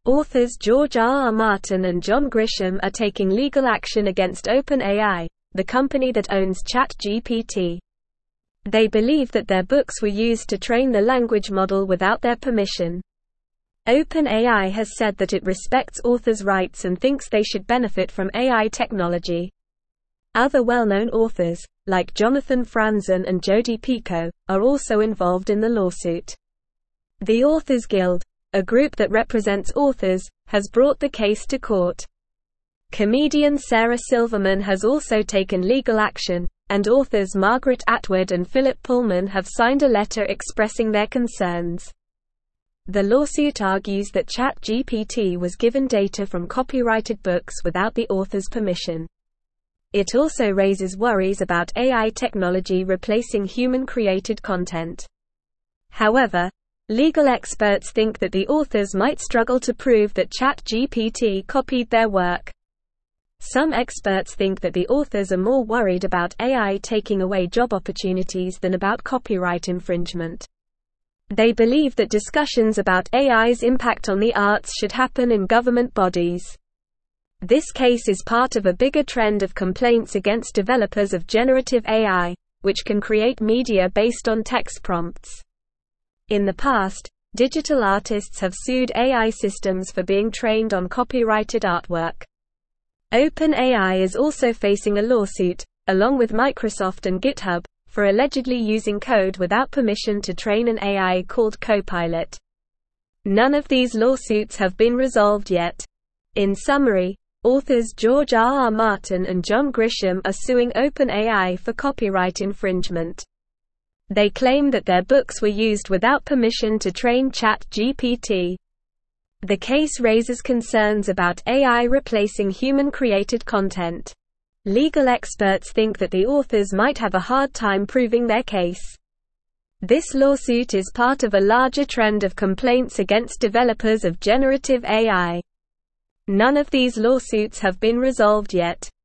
Authors George R. R. Martin and John Grisham are taking legal action against OpenAI, the company that owns ChatGPT. They believe that their books were used to train the language model without their permission. OpenAI has said that it respects authors' rights and thinks they should benefit from AI technology. Other well-known authors, like Jonathan Franzen and Jodi Picoult, are also involved in the lawsuit. The Authors Guild, a group that represents authors, has brought the case to court. Comedian Sarah Silverman has also taken legal action, and authors Margaret Atwood and Philip Pullman have signed a letter expressing their concerns. The lawsuit argues that ChatGPT was given data from copyrighted books without the author's permission. It also raises worries about AI technology replacing human-created content. However, legal experts think that the authors might struggle to prove that ChatGPT copied their work. Some experts think that the authors are more worried about AI taking away job opportunities than about copyright infringement. They believe that discussions about AI's impact on the arts should happen in government bodies. This case is part of a bigger trend of complaints against developers of generative AI, which can create media based on text prompts. In the past, digital artists have sued AI systems for being trained on copyrighted artwork. OpenAI is also facing a lawsuit, along with Microsoft and GitHub, for allegedly using code without permission to train an AI called Copilot. None of these lawsuits have been resolved yet. In summary, authors George R. R. Martin and John Grisham are suing OpenAI for copyright infringement. They claim that their books were used without permission to train ChatGPT. The case raises concerns about AI replacing human-created content. Legal experts think that the authors might have a hard time proving their case. This lawsuit is part of a larger trend of complaints against developers of generative AI. None of these lawsuits have been resolved yet.